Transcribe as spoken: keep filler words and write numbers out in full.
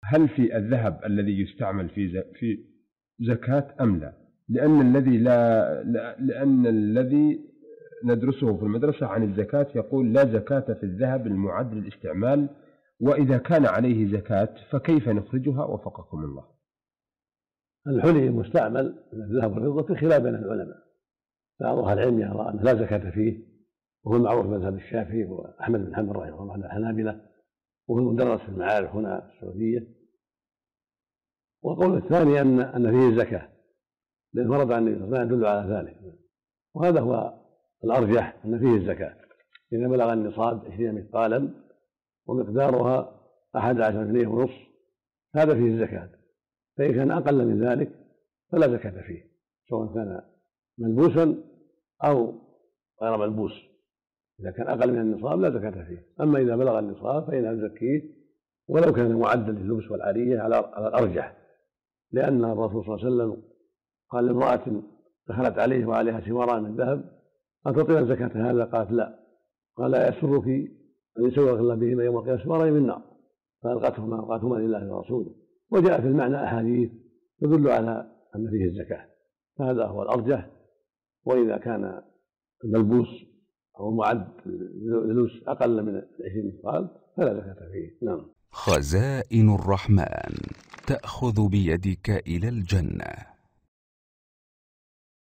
هل في الذهب الذي يستعمل في في زكاة أم لا؟ لأن الذي لا لأن الذي ندرسه في المدرسة عن الزكاة يقول لا زكاة في الذهب المعد للاستعمال، وإذا كان عليه زكاة فكيف نخرجها وفقكم الله؟ الحلي المستعمل من الذهب والفضة خلاف بين العلماء، بعض أهل العلم يرى أن لا زكاة فيه، وهو المعروف مذهب الشافعي وأحمد بن حنبل رحمه الله عن الحنابلة، وهو المدرس في المعارف هنا في السعودية. والقول الثاني أن أن فيه الزكاة، لأن ورد عن النبي صلى الله عليه وسلم يدل على ذلك، وهذا هو الأرجح أن فيه الزكاة إذا بلغ النصاب عشرين مثقالا ومقدارها أحد عشر جنيه ونصف، هذا فيه الزكاة. فإن كان أقل من ذلك فلا زكاة فيه، سواء كان ملبوسا أو غير ملبوس. إذا كان أقل من النصاب لا زكاة فيه، أما إذا بلغ النصاب فإنها تزكيه ولو كان معدل لللبس والعارية على الأرجح، لأن الرسول صلى الله عليه وسلم قال لامرأة دخلت عليه وعليها سواران من ذهب أتعطينا زكاة هذا؟ قالت لا. قال لا يسرك أن يسوق الله بهما يوم القيامة سوارين من نار، فألقتهما ألقتهما لله ورسوله. وجاء في المعنى أحاديث تدل على أن فيه الزكاة، فهذا هو الأرجح. وإذا كان الملبوس أو معد للبس أقل من عشرين مثقال فلا زكاة فيه. نعم. خزائن الرحمن تأخذ بيدك إلى الجنة.